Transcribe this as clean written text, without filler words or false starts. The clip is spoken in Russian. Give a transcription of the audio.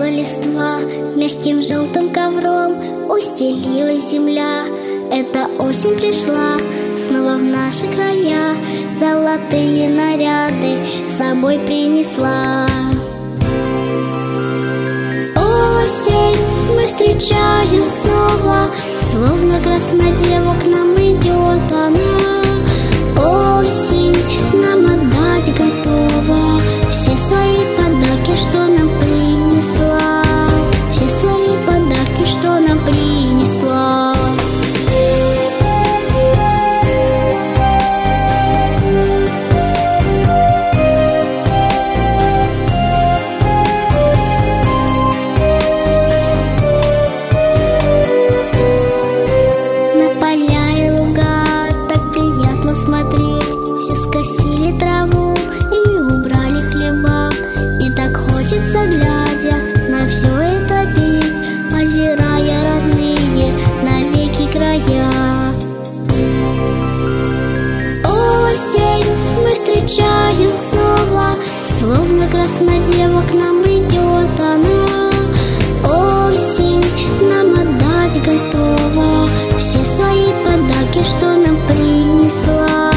листва, мягким желтым ковром устелилась земля. Эта осень пришла снова в наши края, золотые наряды с собой принесла. Осень мы встречаем снова, словно краснодева к нам идет она. Осень нам отдать готова все свои подарки, что нам принесла, все свои подарки, что нам принесла. Смотреть, все скосили траву и убрали хлеба. И так хочется, глядя на все это, петь, озирая родные навеки края. Осень мы встречаем снова, словно краснодева к нам идет она. Осень нам отдать готова все свои подарки, что нам принесла.